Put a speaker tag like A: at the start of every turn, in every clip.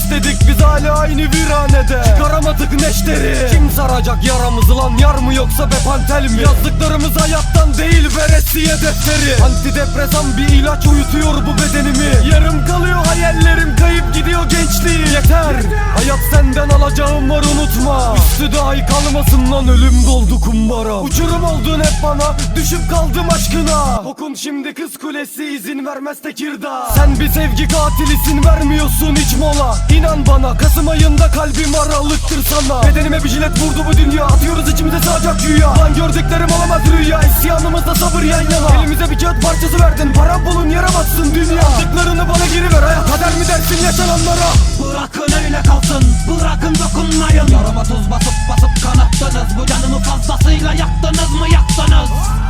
A: istedik biz hala aynı viranede. Çıkaramadık neşteri. Kim saracak yaramızı lan, yar mı yoksa bepantel mi? Yazdıklarımız hayattan değil veresiye defteri. Antidepresan bir ilaç uyutuyor bu bedenimi. Yarım kalıyor hayallerim, kayıp gidiyor gençliğim. Yeter, hayat senden alacağım var unutma. Üstü dahi kalmasın lan, ölüm doldu kumbara. Uçurum oldun hep bana, düşüp kaldım aşkına. Kokun şimdi kız kulesi, izin vermez Tekirdağ. Sen bir sevgi katilisin, vermiyorsun hiç mola. İnan bana, Kasım ayında kalbim aralıktır sana. Bedenime bir jilet vurdu bu dünya, atıyoruz içimize sağacak güya. Lan gördüklerim olamaz rüya, isyanımızda sabır yan yana. Elimize bir kağıt parçası verdin, para bulun yaramazsın dünya. Aldıklarını bana geri ver, hayat kader mi dersin yaşananlara?
B: Bırakın öyle kalsın, bırakın dokunmayın. Yarama tuz basıp basıp kanattınız. Bu canımı fazlasıyla yaktınız mı yaktınız?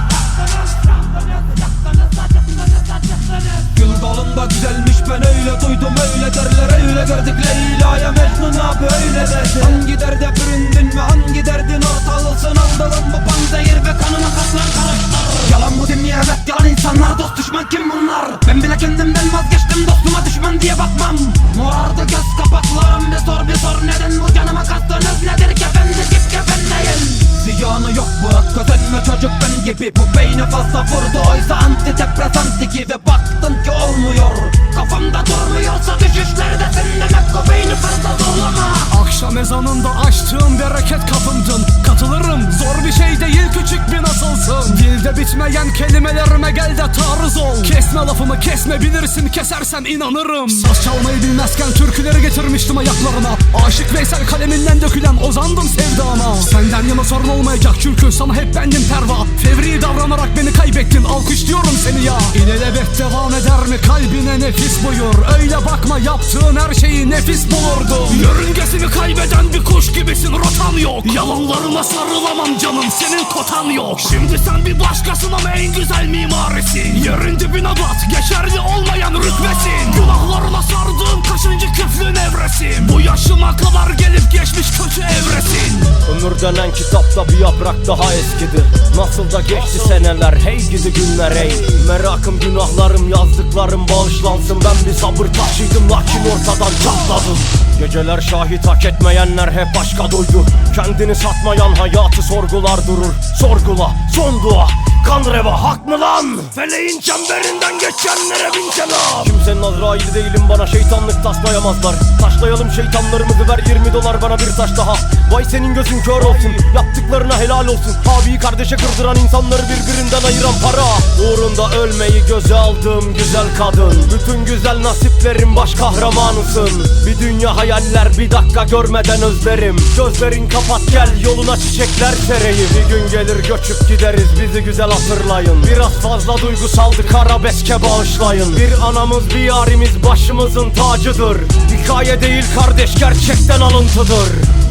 B: Gül dalında güzelmiş, ben öyle duydum öyle derler. Öyle gördük Leyla'ya Mecnun abi öyle derdi. Hangi derde büründün mü, hangi derdin ortalısın? Aldırın bu panzehir ve kanına kaslar karıştır. Yalan bu değil mi? Evet yalan insanlar, dost düşman kim bunlar? Ben bile kendimden vazgeçtim, dostuma düşman diye bakmam. Morardı göz kapaklarım, bir sor neden bu canıma kastınız nedir? Kefenli gip kefenleyin. Ziyanı yok bırak özenme çocuk ben gibi. Bu beyni fazla vurdu oysa antidepresan gibi. Baktın ki olmuyor, kafamda durmuyorsa düşüşlerdesin demek o beyni fazla zorlama.
C: Akşam ezanında açtığım bereket kapımdın. Katılırım, zor bir şey değil küçük bir nasılsın. Dilde bitmeyen kelimelerime gel de taarruz ol. Kesme lafımı kesme, bilirsin kesersem inanırım. Saz çalmayı bilmezken türküleri getirmiştim ayaklarına. Aşık Veysel kaleminden dökülen ozandım sevdana. Senden yana sorun olmayacak çünkü sana hep bendim perva. Fevri davranarak beni kaybettin, alkışlıyorum seni ya. İlelebet devam eder mi kalbine nefis buyur. Öyle bakma, yaptığın her şeyi nefis bulurdu. Yörüngesini kaybeden bir kuş gibisin, rotan yok. Yalanlarına sarılamam canım, senin kotan yok. Şimdi sen bir başkasın ama en güzel mimarisin. Yerin dibine bat, geçerli olmayan rütbesin. Günahlarına sardığım kaçıncı küflün evresin. Bu yaşıma kadar gelip geçmiş kötü evresin.
A: Ömür denen kitapta bir yaprak daha eskidir. Nasıl da geçti seneler, hey gidi günler hey. Merakım günahlarım yazdıklarım bağışlansın. Ben bir sabır taşıydım lakin ortadan çatladım. Geceler şahit hak etmeyenler hep aşka doydu. Kendini satmayan hayatı sorgular durur. Sorgula, son dua, kan reva hak mı lan? Feleğin çemberinden geçenlere bin kelam. Kimsenin Azrail'i değilim, bana şeytanlık taslayamazlar. Taşlayalım şeytanlarımızı, ver $20 bana bir taş daha. Vay senin gözün kör olsun, yaptıklarına helal olsun. Abiyi kardeşe kırdıran, insanları birbirinden ayıran para. Uğrunda ölmeyi göze aldığım güzel kadın. Bütün güzel nasiplerin baş kahramanısın. Bir dünya hayaller bir dakika görmeden özlerim. Gözlerin kapat gel yoluna çiçekler sereyim. Bir gün gelir göçüp gideriz, bizi güzel hatırlayın. Biraz fazla duygusaldık, arabeske bağışlayın. Bir anamız bir yarimiz başımızın tacıdır. Hikaye değil kardeş, gerçekten alıntıdır.